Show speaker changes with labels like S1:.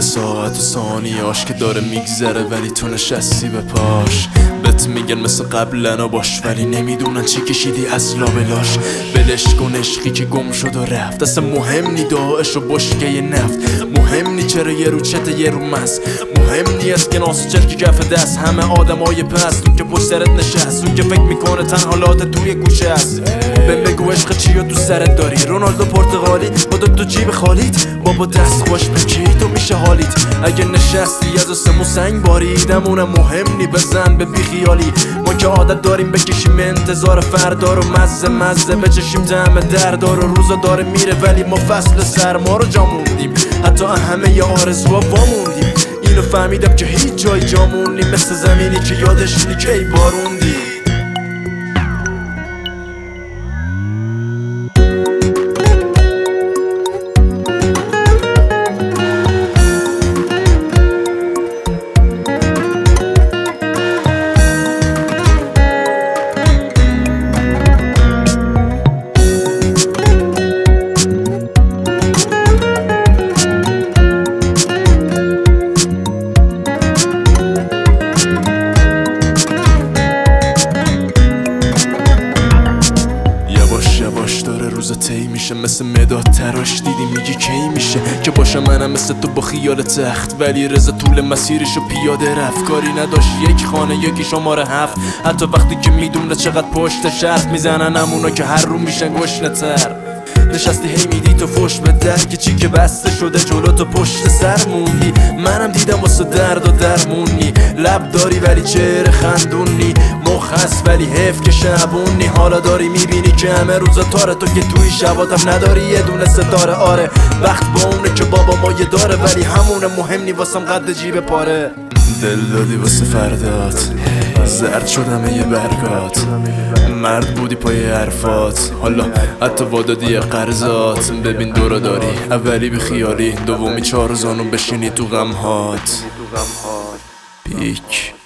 S1: ساعت و ثانیاش که داره میگذره ولی تو نشستی به پاش. بهت میگن مثل قبلنا باش ولی نمیدونن چی کشیدی از لابلاش. ولش کن عشقی که گم شد و رفت، اصلا مهم نی داعش و بشکه نفت. مهم نی چرا یه رو چته یه رو مست. مهم نی از کناس چرکی کف دست. همه آدمای پست اون که پشت سرت نشست، اون که فکر میکنه تنها توی گوشه است. بگو عشق چی تو سرت داری؟ رونالدو پرتغالی خودت تو جیب خالیت، بابا دست خوش بکی تو میشه حالیت. اگه نشستی از آسمون سنگ باریدمونه مهم نی بزن به بیخیالی. ما که عادت داریم بکشیم انتظار فردا رو، مزه بچشیم طعم دردا رو. روزا داره میره ولی ما فصل سرما رو جا موندیم، حتی همه ی آرزوها واموندیم. اینو فهمیدم که هیچ جای جامون نیم، مثل زمینی که یادش نی کی باروندی. داره روزا طی میشه، مثل مداد تراش دیدی میگی کی میشه که باشم منم مثل تو با خیال تخت. ولی رضا طول مسیرشو پیاده رفت، کاری نداشت یک خانه یکی شماره 7. حتی وقتی که میدونه چقدر پشت شرط میزنن همونا که هر رو میشن گشنه تر. نشستی هی میدی تو فش به در که چی که بسته شده جلو تو پشت سر موندی. منم دیدم واسه درد و درمونی، لب داری ولی چهره خندونی. مخ هست ولی حیف که شبونی. حالا داری میبینی که همه روزا تاره، تو که توی شباتم نداری یه دونه ستاره. آره وقت با اونه که بابا مایه داره ولی همونه مهم نی واسم قد جیب پاره. دل دادی واسه فردات، زرد شدم یه برگات. مرد بودی پای حرفات، حالا حتی وادادی قرضات. ببین دورا داری، اولی بی خیالی، دومی چهار زانو بشینی تو غمهات. پیک